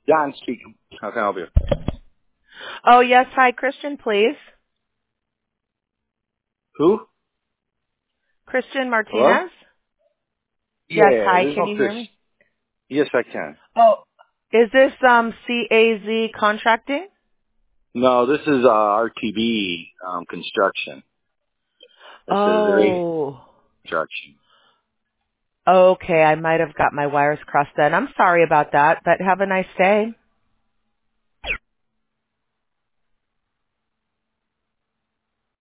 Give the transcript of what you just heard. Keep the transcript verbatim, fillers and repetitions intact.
John speaking. How can I help you? Oh, yes. Hi, Christian, please. Who? Christian Hello? Martinez? Yes, Yeah, hi. there's Can no you hear Chris. me? Yes, I can. Oh, is this um C A Z Contracting? No, this is uh, R T B um, construction. This is radio Oh, construction. okay. I might have got my wires crossed then. I'm sorry about that, but have a nice day.